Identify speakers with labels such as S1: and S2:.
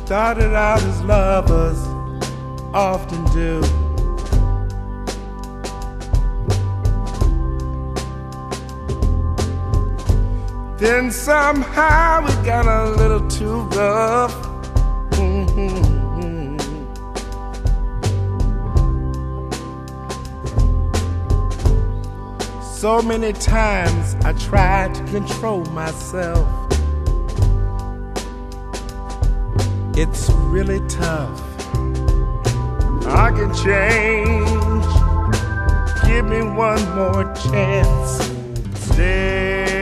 S1: Started out as lovers often do. Then somehow it got a little too rough. So many times I tried to control myself. It's really tough. I can change. Give me one more chance. Stay.